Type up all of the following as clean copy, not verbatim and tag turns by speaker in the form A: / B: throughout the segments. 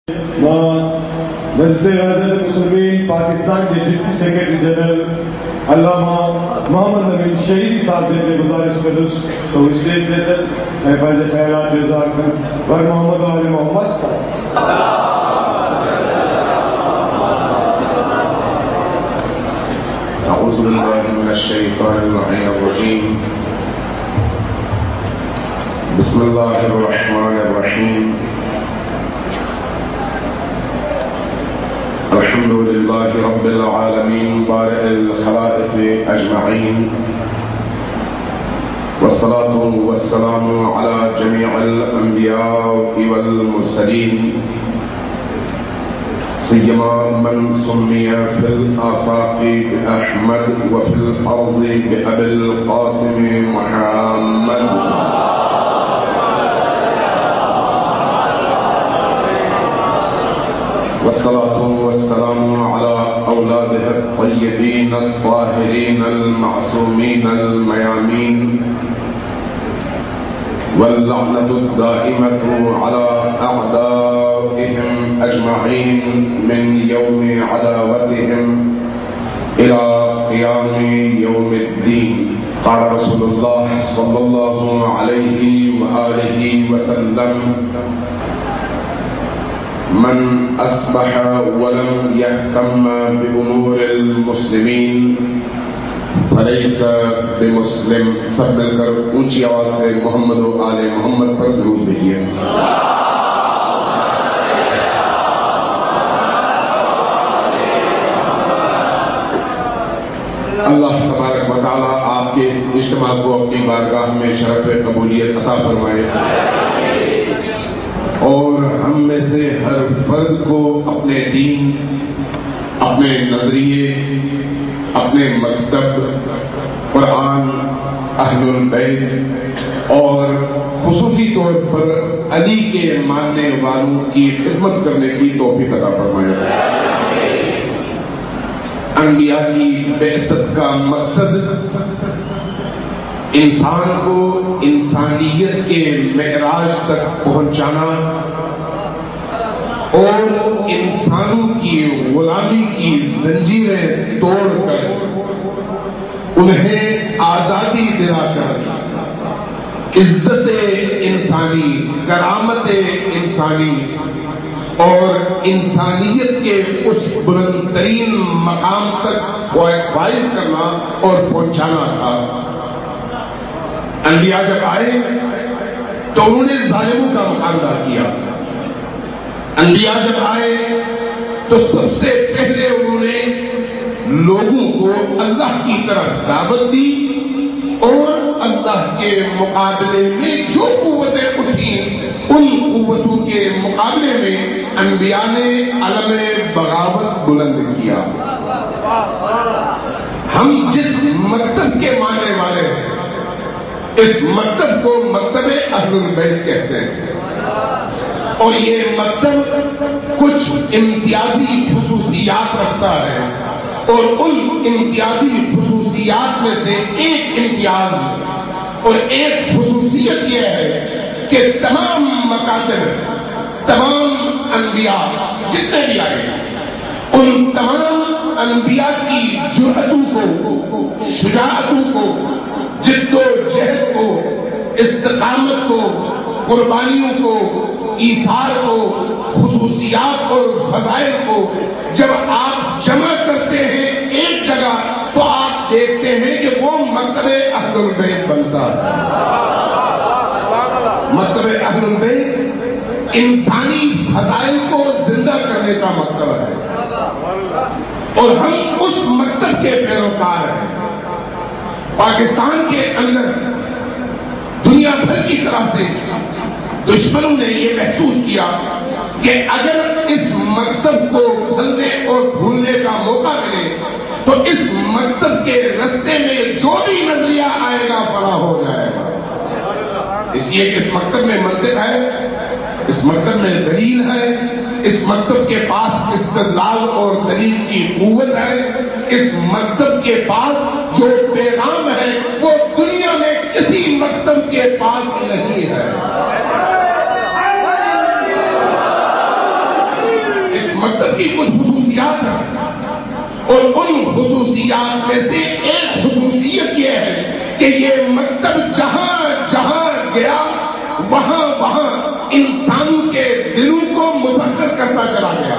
A: مجلس قیادت المسلمین پاکستان کے ڈپٹی سیکرٹری جنرل علامہ محمد نبی شہیدی صاحب جن گزارش قدس تو اسٹیج پہ چل میں پہلے خیالات اظہار کروں ور محمد علی محمد صاحب.
B: اعوذ باللہ من الشیطان اللعین الرجیم. بسم اللہ الرحمن الرحیم. الحمد للہ رب العالمین بارئ الخلائق اجمعین والصلاة والسلام على جميع الانبیاء والمرسلین سیما من سمی فی الآفاق بأحمد وفی الارض بأبی القاسم محمد. والصلاة والسلام على أولادها الطيبين الطاهرين المعصومين الميامين واللعنة الدائمة على أعدائهم أجمعين من يوم عداوتهم إلى قيام يوم الدين. قال رسول الله صلى الله عليه وآله وسلم: من اصبح ولم يهتم بامور المسلمین فليس بمسلم. سب مل کر اونچی آواز سے محمد و آل محمد پر درود بھیجیے. اللہ تبارک و تعالی آپ کے اس اجتماع کو اپنی بارگاہ میں شرف قبولیت عطا فرمائے اور ہم میں سے ہر فرد کو اپنے دین، اپنے نظریے، اپنے مکتب، قرآن، اہل البیت اور خصوصی طور پر علی کے ماننے والوں کی خدمت کرنے کی توفیق عطا فرمائے. انبیاء کی بعثت کا مقصد انسان کو انسانیت کے معراج تک پہنچانا اور انسانوں کی غلامی کی زنجیریں توڑ کر انہیں آزادی دلا کر عزت انسانی، کرامت انسانی اور انسانیت کے اس بلند ترین مقام تک فائز کرنا اور پہنچانا تھا. انبیاء جب آئے تو انہوں نے ظالموں کا مقابلہ کیا. انبیاء جب آئے تو سب سے پہلے انہوں نے لوگوں کو اللہ کی طرف دعوت دی اور اللہ کے مقابلے میں جو قوتیں اٹھیں ان قوتوں کے مقابلے میں انبیاء نے علم بغاوت بلند کیا. ہم جس مکتب کے ماننے والے ہیں اس مکتب کو مکتب اہل البیت کہتے ہیں اور یہ مکتب کچھ امتیازی خصوصیات رکھتا ہے اور ان امتیازی خصوصیات میں سے ایک امتیاز اور ایک خصوصیت یہ ہے کہ تمام مکاتب، تمام انبیاء جتنے بھی آئے ان تمام انبیاء کی جرأتوں کو، شجاعتوں کو، جد و جہد کو، استقامت کو، قربانیوں کو، ایثار کو، خصوصیات اور فضائل کو جب آپ جمع کرتے ہیں ایک جگہ تو آپ دیکھتے ہیں کہ وہ مکتب اہل البیت بنتا ہے. مکتب اہل البیت انسانی فضائل کو زندہ کرنے کا مکتب ہے اور ہم اس مکتب کے پیروکار ہیں. پاکستان کے اندر دنیا بھر کی طرف سے دشمنوں نے یہ محسوس کیا کہ اگر اس مکتب کو پھلنے اور بھولنے کا موقع ملے تو اس مکتب کے رستے میں جو بھی نظریہ آئے گا فلاح ہو جائے گا. اس لیے کہ اس مکتب میں منطق ہے، اس مکتب میں دلیل ہے، اس مکتب کے پاس استدلال اور دلیل کی قوت ہے. اس مکتب کے پاس جو پیغام ہے وہ دنیا میں کسی مکتب کے پاس نہیں ہے. مکتب کی کچھ خصوصیات ہیں، اور ان خصوصیات میں سے ایک خصوصیت یہ ہے کہ یہ مکتب جہاں جہاں گیا وہاں وہاں انسانوں کے دلوں کو مسخر کرتا چلا گیا۔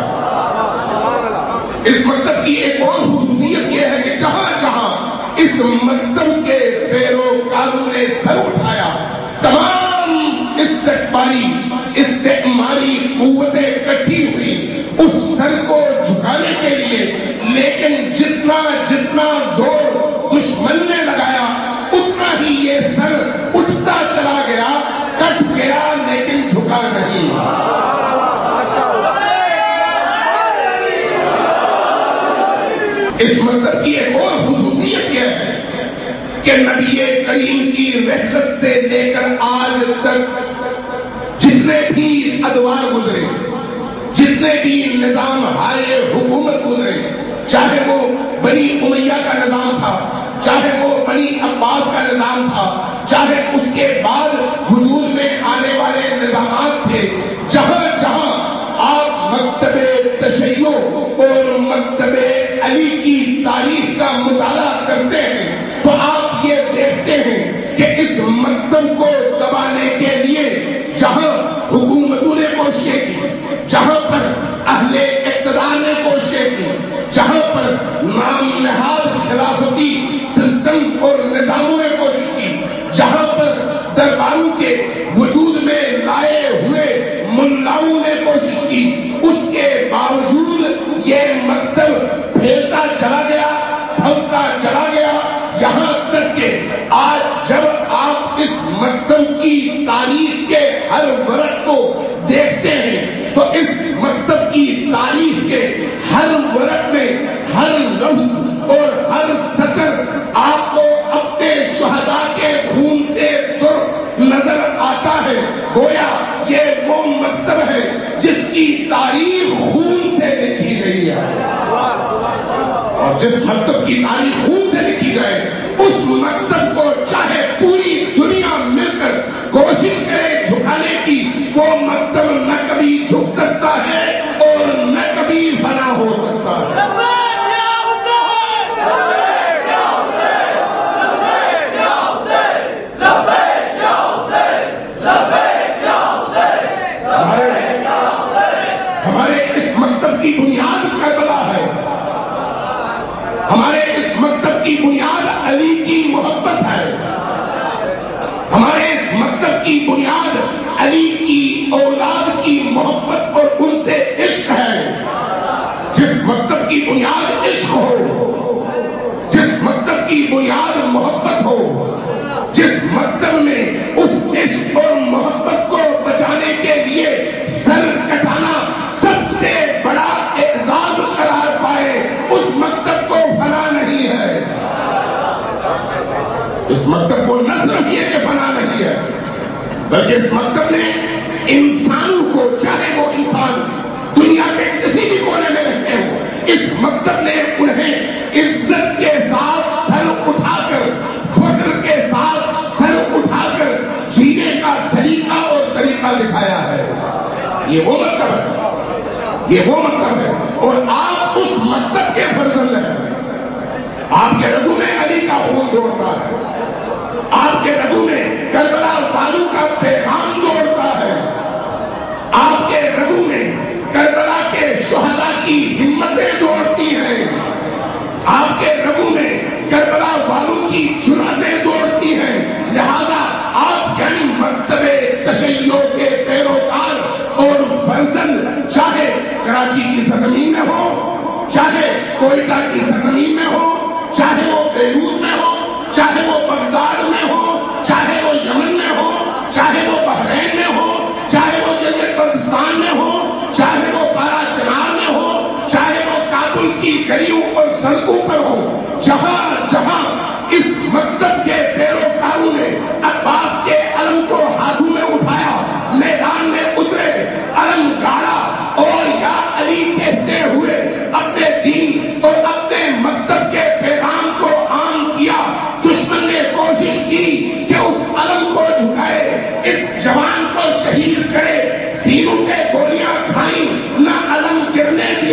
B: اس مکتب کی ایک اور خصوصیت یہ ہے کہ جہاں جہاں اس مکتب کے پیروکاروں نے سر اٹھایا، تمام استعماری قوتیں اکٹھی ہوئی اس سر کو جھکانے کے لیے، لیکن جتنا جتنا زور دشمن نے لگایا اتنا ہی یہ سر اٹھتا چلا گیا، کٹ گیا لیکن جھکا نہیں۔ اس مکتب کی ایک اور خصوصیت یہ ہے کہ نبی کریم کی رحلت سے لے کر آج تک جتنے بھی ادوار گزرے، جتنے بھی نظام ہائے حکومت گزرے، چاہے وہ بنی امیہ کا نظام تھا، چاہے وہ بنی عباس کا نظام تھا، چاہے اس کے بعد وجود میں آنے والے نظامات تھے، جہاں جہاں آپ مکتب تشیع اور مکتب علی کی تاریخ کا مطالعہ کرتے ہیں تو آپ یہ دیکھتے ہیں کہ اس مکتب کو دبانے کے لیے جہاں حکومتوں نے کوششیں کی، جہاں پر اہل اقتدار نے کوششیں کی، جہاں پر نام نہاد خلافتی سسٹم اور نظاموں نے کوشش کی، جہاں پر درباروں کے وجود میں لائے ہوئے ملاؤں نے کوشش کی، اس کے باوجود یہ مکتب پھیلتا چلا گیا، پھلتا چلا گیا، یہاں تک کہ آج جب آپ اس مکتب کی تاریخ کے ہر ورق کو دیکھتے ہیں تو اس مکتب کی تاریخ کے ہر ورق میں ہر لفظ اور ہر سطر آپ کو اپنے شہداء کے خون سے سرخ نظر آتا ہے، گویا یہ وہ مکتب ہے جس کی تاریخ خون سے لکھی گئی ہے، اور جس مکتب کی تاریخ خون سے لکھی جائے اس مکتب کو چاہے پوری دنیا مل کر کوشش کرے جھکانے کی، وہ مکتب نہ کبھی جھک سکتا ہے اور نہ کبھی فنا ہو سکتا ہے۔ ہمارے اس مکتب کی بنیاد کربلا ہے، ہمارے اس مکتب کی بنیاد علی کی محبت ہے، ہمارے اس مکتب کی بنیاد علی کی اولاد کی محبت اور ان سے عشق ہے۔ جس مکتب کی بنیاد عشق ہو، جس مکتب کی بنیاد محبت ہو، جس مکتب میں اس عشق اور محبت کو بچانے کے لیے سر کٹانا سب سے بڑا اعزاز قرار پائے، اس مکتب کو فنا نہیں ہے۔ اس مکتب کو نہ صرف یہ کہ فنا نہیں ہے، بلکہ اس مکتب نے انسانوں کو، چاہے وہ انسان دنیا کے کسی بھی کونے میں رہتے ہوں، اس مکتب نے انہیں عزت کے ساتھ سر اٹھا کر، فخر کے ساتھ سر اٹھا کر جینے کا سلیقہ اور طریقہ دکھایا ہے۔ یہ وہ مکتب ہے، یہ وہ مکتب ہے، اور آپ اس مکتب کے فرزند ہیں۔ آپ کے رگوں میں علی کا خون دوڑتا ہے، آپ کے رگوں میں کربلا والوں کا پیغام دوڑتا ہے، آپ کے رگوں میں کربلا کے شہداء کی ہمتیں دوڑتی ہیں، آپ کے رگوں میں کربلا والوں کی جرأتیں دوڑتی ہیں، لہذا آپ یعنی مکتب تشیع کے پیروکار اور فرزند، چاہے کراچی کی سرزمین میں ہو، چاہے کوئٹہ کی سرزمین میں ہو، چاہے وہ بیروت میں ہو، چاہے وہ بغداد میں ہو، چاہے وہ یمن میں ہو، چاہے وہ بحرین میں ہو، چاہے وہ جزیرہ بلتستان میں ہو، چاہے وہ پارا چنار میں ہو، چاہے وہ کابل کی گلیوں اور سڑکوں پر ہو، جہاں جہاں اس مکتب کے پیروکاروں نے عباس کے علم کو ہاتھوں میں اٹھایا، میدان میں اترے، علم گاڑا اور یا علی کہتے ہوئے اپنے دین اور اپنے مکتب کے پیغام کو عام کیا، دشمن نے کوشش کی کہ اس علم کو جھکائے، اس جوان کو شہید کرے، سینوں پہ گولیاں کھائیں، نہ علم گرنے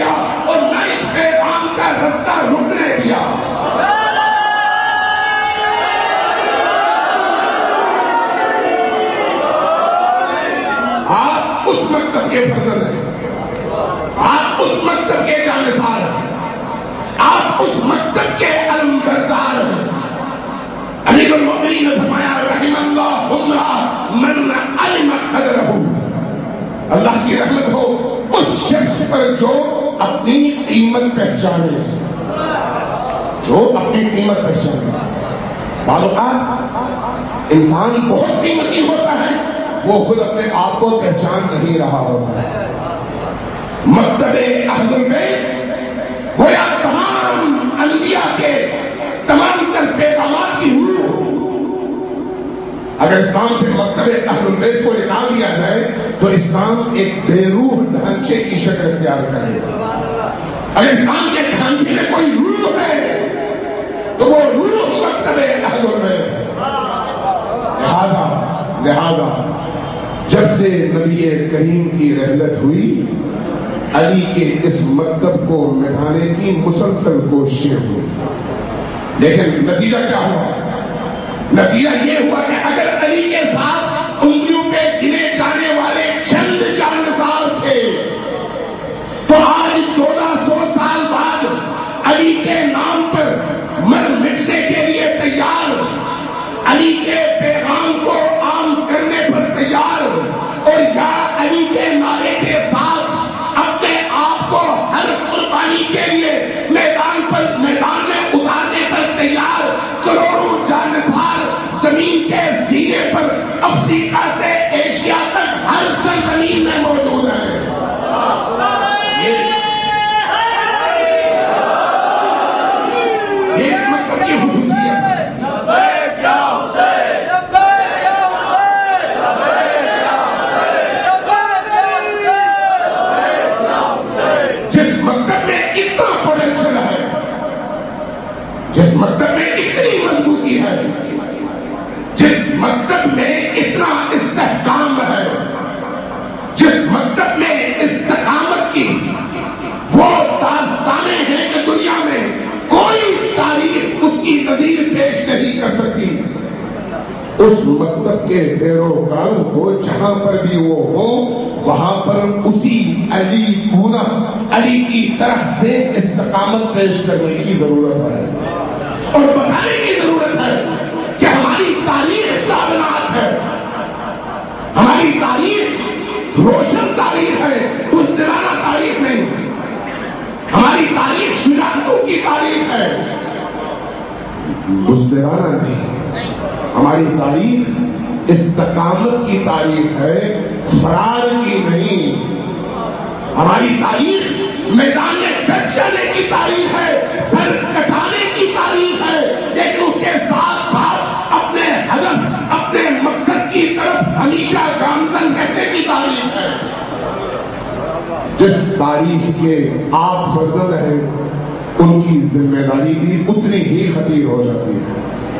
B: کے فضل ہیں، آپ اس مکتب کے جانثار ہیں، آپ اس مکتب کے علمبردار ہیں۔ امیر المؤمنین نے فرمایا رحم اللہ امرأ من علم قدرہ، اللہ کی رحمت ہو اس شخص پر جو اپنی قیمت پہچانے، جو اپنی قیمت پہچانے۔ بعض اوقات انسان بہت قیمتی ہوتا ہے، وہ خود اپنے آپ کو پہچان نہیں رہا ہوتا ہے۔ مکتب اہل البیت گویا تمام انبیاء کے تمام تر پیغامات کی روح۔ اگر اسلام سے مکتب اہل البیت کو نکال دیا جائے تو اسلام ایک بے روح ڈھانچے کی شکل اختیار کرے گا۔ اگر اسلام کے ڈھانچے میں کوئی روح ہے تو وہ روح مکتب اہل البیت ہے۔ لہذا جب سے نبی کریم کی رحلت ہوئی، علی کے اس مکتب کو مٹانے کی مسلسل کوششیں ہوئی، لیکن نتیجہ کیا ہوا؟ نتیجہ یہ ہوا کہ اگر علی کے ساتھ انگلیوں پہ گنے جانے والے چند جانثار تھے، تو آج 1400 سال بعد علی کے نام پر مر مٹنے کے لیے تیار، علی کے پیغام کو عام کرنے پر تیار، اور یا علی کے نعرے کے ساتھ اپنے آپ کو ہر قربانی کے لیے میدان میں اتارنے پر تیار کروڑوں جانثار زمین کے سینے پر افریقہ سے ایشیا تک ہر سرزمین میں موجود ہیں۔ یہ اس مکتب کی خصوصیت ہے۔ جس مکتب میں اتنا پوٹینشل ہے، جس مکتب میں اتنی مضبوطی ہے، جس مکتب میں اتنا استحکام ہے، جس مکتب میں استقامت کی وہ داستانیں ہیں کہ دنیا میں کوئی تاریخ اس کی نظیر پیش نہیں کر سکتی۔ اس مکتب کے پیروکاروں کو جہاں پر بھی وہ ہوں، وہاں پر اسی علی گونا علی کی طرح سے استقامت پیش کرنے کی ضرورت ہے، اور بتانے کی ضرورت ہے کہ ہماری تاریخ کائنات ہے، ہماری تاریخ روشن تاریخ ہے، بزدلانہ تاریخ نہیں۔ ہماری تاریخ شجاعتوں کی تاریخ ہے، بزدلانہ نہیں۔ ہماری تاریخ استقامت کی تاریخ ہے، فرار کی نہیں۔ ہماری تاریخ میدان میں ڈٹ جانے کی تاریخ ہے، سر کٹانے کی تاریخ ہے، لیکن اس کے ساتھ ساتھ اپنے ہدف اپنے مقصد کی طرف ہمیشہ گامزن رہنے کی تاریخ ہے۔ جس تاریخ کے آپ فرزند ہیں ان کی ذمہ داری بھی اتنی ہی خطیر ہو جاتی ہے،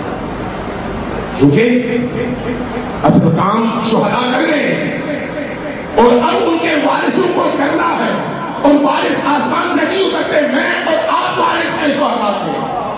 B: کیونکہ اصل کام شہداء کر گئے اور اب ان کے وارثوں کو کرنا ہے، اور وارث آسمان سے نہیں اترتے، میں اور آپ وارث ہیں شہداء کے۔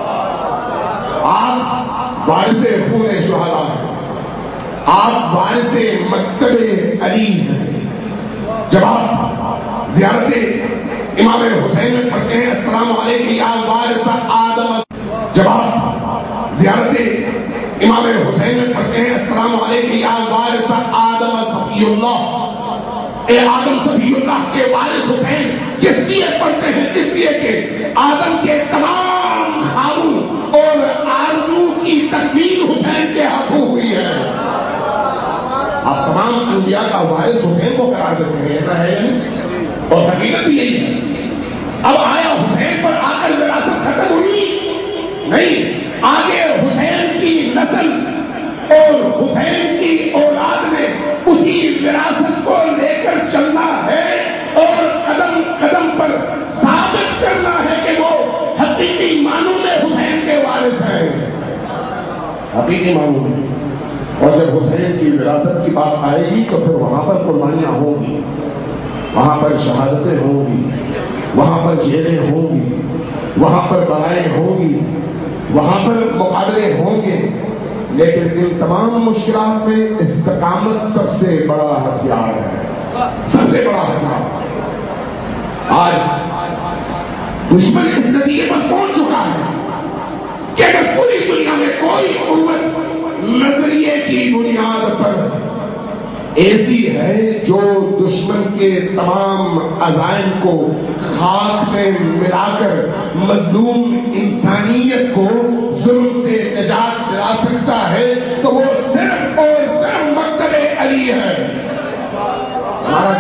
B: آپ وارث خون شہداء ہیں، آپ وارث مکتب علی ہیں۔ جب آپ زیارت امام حسین میں پڑھتے ہیں السلام علیکم یا وارث آدم، جب آپ زیارت امام حسین میں پڑھتے ہیں السلام علیکم یا وارث آدم صفی اللہ، اے آدم صفی اللہ کے وارث حسین، کس لیے پڑھتے ہیں؟ اس لیے کہ آدم کے تمام خوابوں اور آرزو کی تکمیل حسین کے ہاتھوں ہوئی ہے۔ آپ تمام انبیاء کا وارث حسین کو قرار دیتے ہیں، ایسا ہے اور حقیقت بھی یہی ہے۔ اب آیا حسین پر آ کر وراثت ختم ہوئی نہیں، آگے حسین کی نسل اور حسین کی اولاد نے اسی وراثت کو لے کر چلنا ہے، اور قدم قدم پر ثابت کرنا ہے کہ وہ حقیقی معنوں میں حسین کے وارث ہیں، حقیقی معنوں میں۔ اور جب حسین کی وراثت کی بات آئے گی تو پھر وہاں پر قربانیاں ہوں گی، وہاں پر شہادتیں ہوں گی، وہاں پر جیلیں ہوں گی، وہاں پر بلائیں ہوں گی، وہاں پر مقابلے ہوں گے، لیکن ان تمام مشکلات میں استقامت سب سے بڑا ہتھیار ہے۔ سب سے بڑا ہتھیار۔ آج دشمن اس نتیجے پر پہنچ چکا ہے کہ اگر پوری دنیا میں کوئی قوت نظریے کی بنیاد پر ایسی ہے جو دشمن کے تمام عزائم کو خاک میں ملا کر مظلوم انسانیت کو ظلم سے نجات دلا سکتا ہے تو وہ صرف اور صرف مکتب علی ہے۔ ہمارا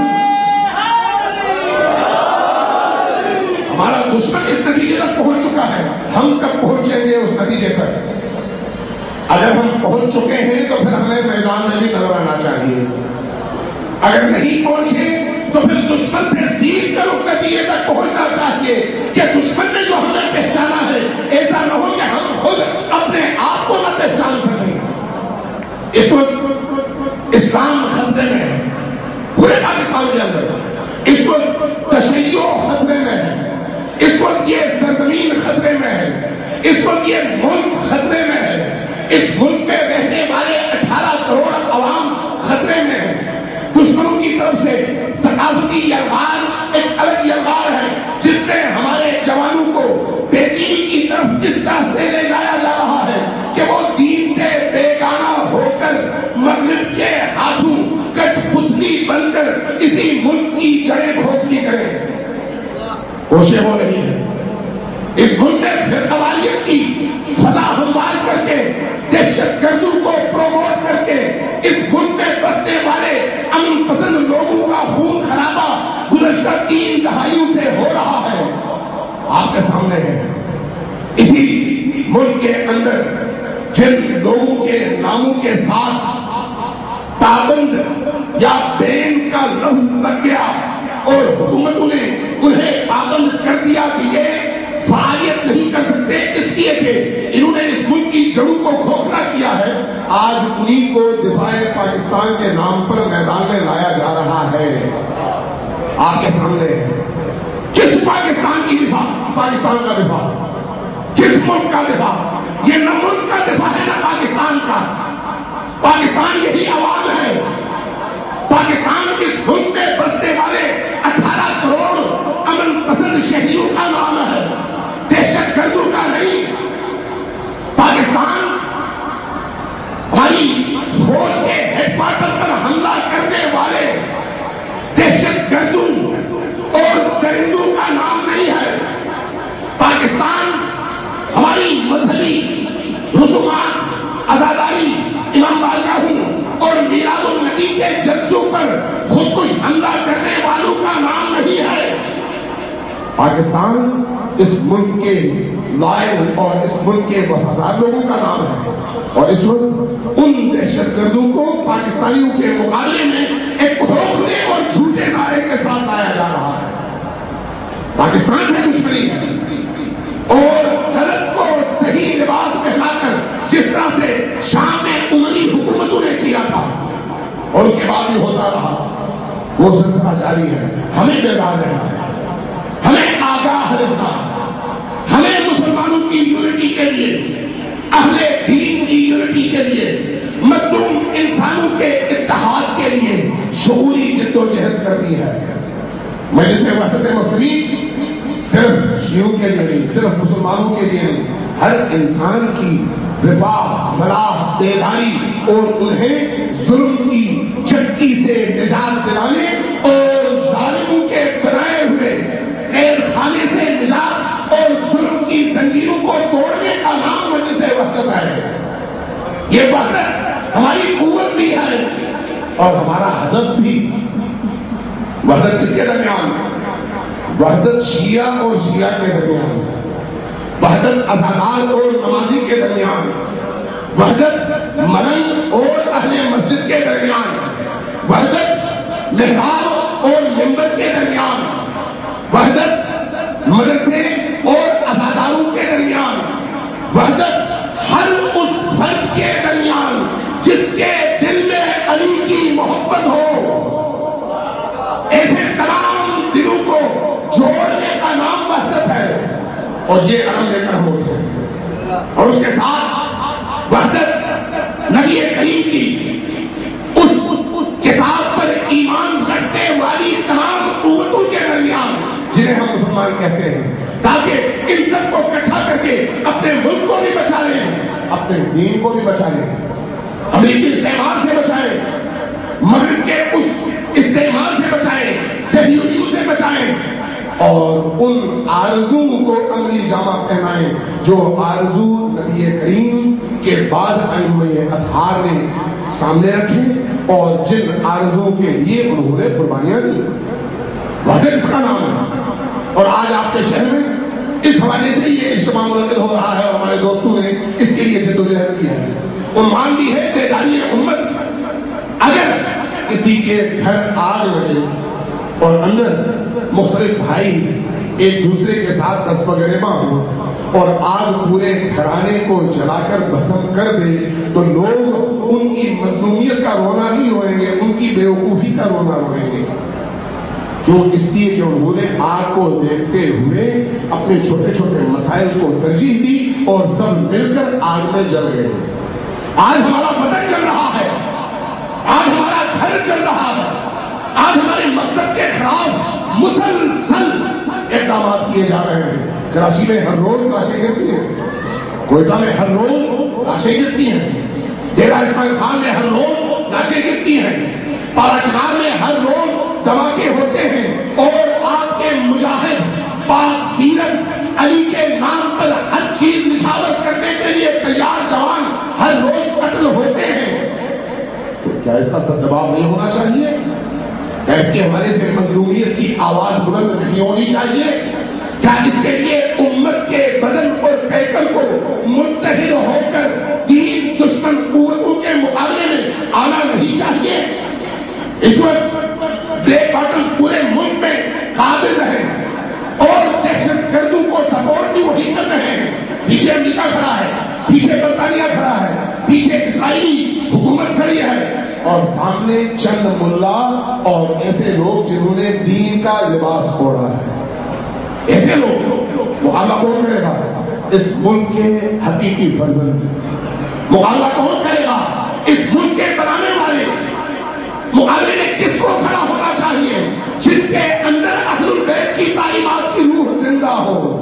B: دشمن اس نتیجے تک پہنچ چکا ہے، ہم کب پہنچیں گے اس نتیجے تک؟ اگر ہم پہنچ چکے ہیں تو پھر ہمیں میدان میں بھی نظر آنا چاہیے، اگر نہیں پہنچے تو پھر دشمن سے سیکھ کر اس نتیجے تک پہنچنا چاہیے کہ دشمن نے جو ہمیں پہچانا ہے ایسا نہ ہو کہ ہم خود اپنے آپ کو نہ پہچان سکیں۔ اس وقت اسلام خطرے میں ہے پورے پاکستان کے اندر، اس وقت تشیع خطرے میں ہے، اس وقت یہ سرزمین خطرے میں ہے، اس وقت یہ ملک خطرے میں ہے، اس ملک میں رہنے والے 18 کروڑ عوام خطرے میں ہیں۔ دشمنوں کی طرف سے ثقافتی یلغار ایک الگ یلغار ہے جس میں ہمارے جوانوں کو بے دینی کی طرف جس طرح سے لے جایا جا رہا ہے کہ وہ دین سے بیگانہ ہو کر مغرب کے ہاتھوں کچھ پتلی بن کر اسی ملک کی جڑیں کھوکھلی کریں۔ کوششیں ہو رہی ہیں اس ملک میں فرقواریت کی فضا ہموار کر کے، دہشت گردوں کو پروموٹ کر کے اس ملک میں بسنے والے امن پسند لوگوں کا خون خرابہ گزشتہ 3 دہائیوں سے ہو رہا ہے، آپ کے سامنے ہے۔ اسی ملک کے اندر جن لوگوں کے ناموں کے ساتھ پابند یا بین کا لفظ لگ گیا اور حکومتوں نے انہیں پابند کر دیا کہ یہ فعالیت نہیں کر سکتے اس لیے کہ انہوں نے اس ملک کی جڑوں کو کھوکھلا کیا ہے، آج انہیں کو دفاع پاکستان کے نام پر میدان میں لایا جا رہا ہے۔ آپ کے سامنے کس پاکستان کی دفاع، پاکستان کا دفاع، کس ملک کا دفاع؟ یہ نہ ملک کا دفاع ہے نہ پاکستان کا۔ پاکستان یہی عوام ہے، پاکستان اس ملک میں بسنے والے 18 کروڑ امن پسند شہریوں کا نام ہے، دہشت گردوں کا نہیں۔ پاکستان ہماری فوج کے ہیڈ کوارٹر پر حملہ کرنے والے دہشت گردوں اور درندوں کا نام نہیں ہے۔ پاکستان ہماری مذہبی رسومات، عزاداری، امام بارگاہوں اور میلاد النبی کے جلسوں پر خودکش حملہ کرنے والوں کا نام نہیں ہے۔ پاکستان اس ملک کے لائق اور اس ملک کے وفادار لوگوں کا نام ہے، اور اس وقت ان دہشت گردوں کو پاکستانیوں کے مقابلے میں ایک کھوکھلے اور جھوٹے نعرے کے ساتھ لایا جا رہا ہے۔ پاکستان سے دشمنی ہے اور غلط کو صحیح لباس پہنا کر جس طرح سے شام میں عملی حکومتوں نے کیا تھا اور اس کے بعد بھی ہوتا رہا، وہ سلسلہ جاری ہے۔ ہمیں بیدار رہنا ہے، ہمیں آگاہ رہنا ہے، ہمیں مسلمانوں کی یونٹی کے لیے، اہل دین کی یونٹی کے لیے، مظلوم انسانوں کے اتحاد کے لیے شعوری جدوجہد کرنی ہے۔ مجلس وحدت مسلمین صرف شیعوں کے لیے نہیں، صرف مسلمانوں کے لیے نہیں، ہر انسان کی رفاہ، فلاح، بیداری اور انہیں ظلم کی چکی سے نجات دلانے اور ظالموں کے بنائے ہوئے قید خانے سے نجات اور ظلم کی زنجیروں کو توڑنے کا نام مجلس وحدت ہے۔ یہ وحدت ہماری قوت بھی ہے اور ہمارا ہدف بھی۔ وحدت کس کے درمیان؟ وحدت شیعہ اور شیعہ کے درمیان، وحدت عزادار اور نمازی کے درمیان، وحدت مرنگ اور اہل مسجد کے درمیان، وحدت محراب اور منبر کے درمیان، وحدت مدرسے اور عزاداروں کے درمیان، وحدت ہر اس فرد کے درمیان جس کے دل میں علی کی محبت ہو۔ ایسے تمام دلوں کو جوڑنے کا نام وحدت ہے اور یہ علم لے کر ہم ہوتے ہیں۔ اور اس کے ساتھ وحدت نبی کریم کی اس کتاب پر ایمان جنہیں ہم مسلمان کہتے ہیں، تاکہ ان سب کو اکٹھا کر کے اپنے ملک کو بھی بچا لیں، اپنے دین کو بھی بچا لیں، امریکی استعمار سے بچائیں، مغرب کے اس استعمار سے بچائیں، صہیونیوں سے بچائیں، اور ان آرزوؤں کو عملی جامہ پہنائیں جو آرزو نبی کریم کے بعد ائمہ اطہار نے سامنے رکھے اور جن آرزوؤں کے لیے انہوں نے قربانیاں دی، وحدت اس کا نام ہے۔ اور آج آپ کے شہر میں اس حوالے سے یہ اجتماع منعقد ہو رہا ہے اور ہمارے دوستوں نے اس کے لیے جدوجہد کی ہے، عنوان بھی ہے بیداری امت۔ اگر کسی کے گھر آگ لگے اور اندر مختلف بھائی ایک دوسرے کے ساتھ دست وغیرہ ہوں اور آگ پورے گھرانے کو جلا کر بھسم کر دے تو لوگ ان کی مظلومیت کا رونا نہیں روئیں گے، ان کی بیوقوفی کا رونا روئیں گے۔ کیوں؟ اس لیے کہ انہوں نے آگ کو دیکھتے ہوئے اپنے چھوٹے چھوٹے مسائل کو ترجیح دی اور سب مل کر آگ میں جل گئے۔ آج ہمارا وطن جل رہا ہے، آج ہمارا گھر جل رہا ہے، آج ہمارے مکتب کے خلاف مسلسل اقدامات کیے جا رہے ہیں۔ کراچی میں ہر روز لاشیں گرتی ہیں، کوئٹہ میں ہر روز لاشیں گرتی ہیں، ڈیرہ اسماعیل خان میں ہر روز لاشیں گرتی ہیں، پارا چنار میں ہر روز دھماکے ہوتے ہیں، اور آپ کے مجاہد پاک سیرت علی کے نام پر ہر چیز نشاور کرنے کے لیے تیار جوان ہر روز قتل ہوتے ہیں۔ تو کیا اس کا سدباب نہیں ہونا چاہیے؟ ایسے ہمارے سے مظلومیت کی آواز بلند نہیں ہونی چاہیے؟ کیا اس کے لیے امت کے بدن اور پیکر کو متحد ہو کر تین دشمن قوتوں کے مقابلے میں آنا نہیں چاہیے؟ اس وقت بلیک باٹل پورے ملک میں قابض ہیں اور دہشت گردوں کو سپورٹ بھی وہی کر رہے ہیں۔ پیچھے امریکہ کھڑا ہے، پیچھے برطانیہ کھڑا ہے، پیچھے اسرائیلی حکومت کھڑی ہے، اور سامنے چند ملا اور ایسے لوگ جنہوں نے دین کا لباس اوڑھا ہے۔ ایسے لوگ مقابلہ کون کرے گا؟ اس ملک کے حقیقی فرزند مقابلہ کون کرے گا؟ اس ملک کے بنانے والے مقابلے میں کس کو کھڑا ہونا چاہیے؟ جن کے اندر اہل البیت کی تعلیمات کی روح زندہ ہو،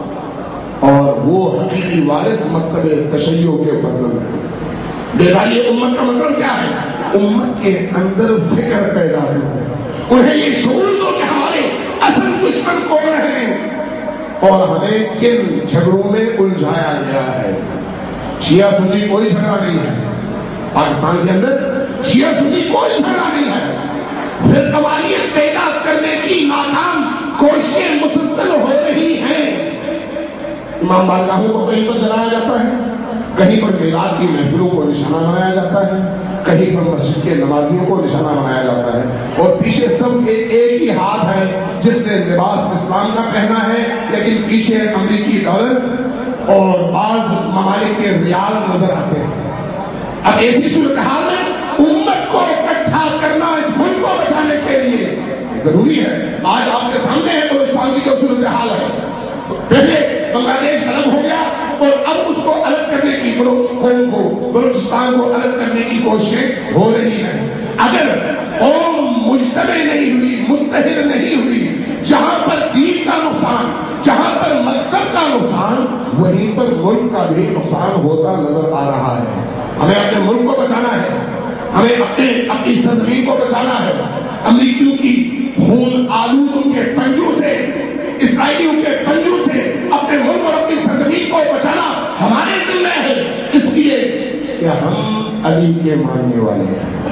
B: اور وہ حقیقی وارث مکتب تشیع کے فرزند ہیں۔ بیداری امت کا مطلب کیا ہے؟ امت کے اندر فکر پیدا کرو، انہیں یہ شعور دو کہ ہمارے اصل دشمن کون ہیں اور ہمیں کن جھگڑوں میں الجھایا گیا ہے۔ شیعہ سنی کوئی جھگڑا نہیں ہے پاکستان کے اندر، شیعہ سنی کوئی جھگڑا نہیں ہے، فرقواریت پیدا کرنے کی ناکام کوششیں مسلسل ہو رہی ہیں۔ امام بارگاہوں کو کہیں پر جلایا جاتا ہے، کہیں پر میلاد کی محفلوں کو نشانہ بنایا جاتا ہے، کہیں پر مسجد کے نمازیوں کو نشانہ بنایا جاتا ہے، اور پیچھے سب کے ایک ہی ہاتھ ہے جس نے لباس اسلام کا پہنا ہے، لیکن پیچھے امریکی ڈالر اور بعض ممالک کے ریال نظر آتے ہیں۔ اب ایسی صورتحال میں امت کو اکٹھا کرنا اس ملک کو بچانے کے لیے ضروری ہے۔ آج آپ کے سامنے ہے بلوچستان کی جو صورتحال ہے، پہلے بنگلہ دیش الگ ہو گیا اور اب اس کو الگ کرنے کی بلوچستان کو الگ کرنے کی کوششیں ہو رہی ہیں۔ اگر قوم مجتمع نہیں ہوئی، متحد نہیں ہوئی، جہاں پر دین کا نقصان، جہاں پر مکتب کا نقصان، وہیں پر ملک کا بھی نقصان ہوتا نظر آ رہا ہے۔ ہمیں اپنے ملک کو بچانا ہے، ہمیں اپنی سرزمین کو بچانا ہے۔ امریکیوں کی خون آلود ان کے پنجوں سے، اسرائیلیوں کے پنجوں سے اپنے ملک اور اپنی سرزمین کو بچانا ہمارے ذمہ ہے، اس لیے کہ ہم علی کے ماننے والے ہیں،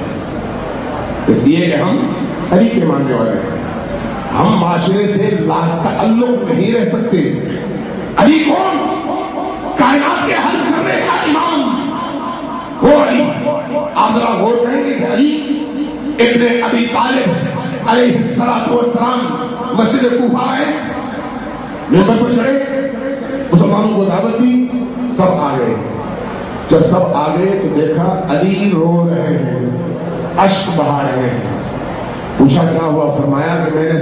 B: اس لیے کہ ہم علی کے ماننے والے ہیں۔ ہم معاشرے سے لا تعلق نہیں رہ سکتے۔ علی کون؟ کائنات کے ہر ذرے کا امام وہ علی۔ آپ ذرا غور کریں گے کہ علی ابن ابی طالب علیہ السلام مسجد کوفہ آئے، ممبر پر چڑھے، مسلمانوں کو دعوت دی، سب آ گئے۔ جب سب آ گئے تو دیکھا علی رو رہے ہیں، اشک بہا رہے ہیں۔ پوچھا کیا ہوا؟ فرمایا کہ میں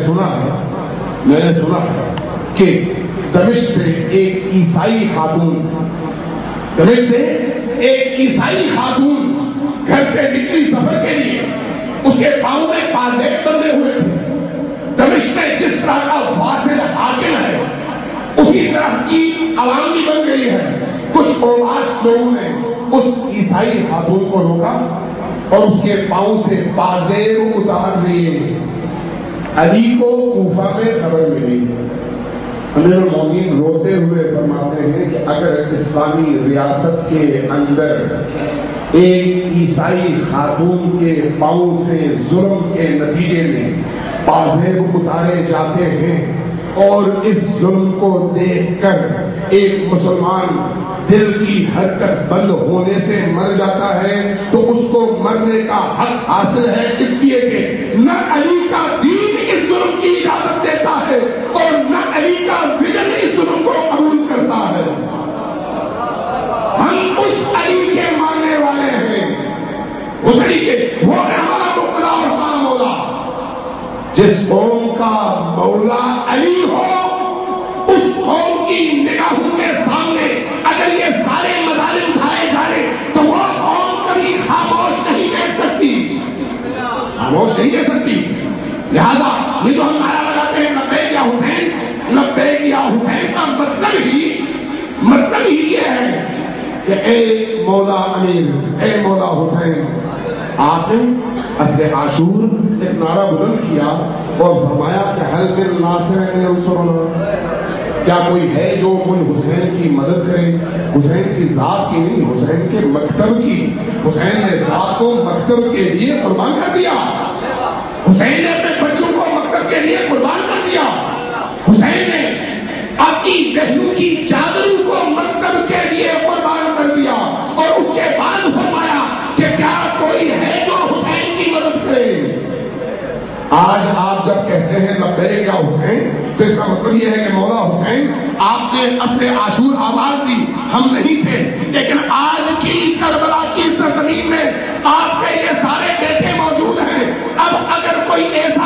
B: نے سنا کہ دمشق سے ایک عیسائی خاتون گھر سے نکلی سفر کے لیے، اس کے پاؤں میں پازیب بندھے ہوئے تھے۔ دمشق میں جس طرح کا فاصل اسی طرح کی عوام بھی بن گئی ہے. کچھ اوباش لوگوں نے اس عیسائی خاتون کو روکا اور اس کے پاؤں سے پازیب اتار لیے. علی کو کوفہ میں خبر ملی. امیر المومنین روتے ہوئے فرماتے ہیں کہ اگر اسلامی ریاست کے اندر ایک عیسائی خاتون کے پاؤں سے ظلم کے نتیجے میں پازیب اتارے جاتے ہیں اور اس ظلم کو دیکھ کر ایک مسلمان دل کی حرکت بند ہونے سے مر جاتا ہے تو اس کو مرنے کا حق حاصل ہے، اس لیے کہ نہ علی کا دین اس ظلم کی اجازت دیتا ہے اور نہ علی کا وژن اس ظلم کو قبول کرتا ہے. ہم اس علی کے ماننے والے ہیں، اس علی کے، وہ ہے ہمارا مقتدی اور ہمارا مولا. جس قوم کا مولا علی ہو اس قوم کی نگاہوں کے سامنے اگر یہ سارے مظالم اٹھائے جائیں تو وہ قوم کبھی خاموش نہیں بیٹھ سکتی، خاموش نہیں رہ سکتی. لہذا یہ جو ہم نعرہ لگاتے ہیں لبیک یا حسین، لبیک یا حسین کا مطلب ہی یہ ہے کہ اے مولا امیر، اے مولا حسین. آپ نے عصر عاشور ایک نعرہ بلند کیا اور فرمایا کہ حل من ناصر ینصرنا، کیا کوئی ہے جو مجھ حسین کی مدد کرے؟ حسین کی ذات کی نہیں، حسین کے مکتب کی. حسین نے ذات کو مکتب کے لیے قربان کر دیا. حسین نے اپنے بچوں کو مکتب کے لیے قربان کر دیا. حسین نے اپنی بہنوں کی چادروں کو مکتب کے لیے قربان کر دیا اور اس کے بعد فرمایا کہ کیا کوئی ہے جو حسین کی مدد کرے؟ آج آپ جب کہتے ہیں لبیک یا حسین تو اس کا مطلب یہ ہے کہ مولا حسین آپ نے عصر عاشور آواز دی، ہم نہیں تھے، لیکن آج کی کربلا کی سرزمین میں آپ کے یہ سارے بیٹے موجود ہیں. اب اگر کوئی ایسا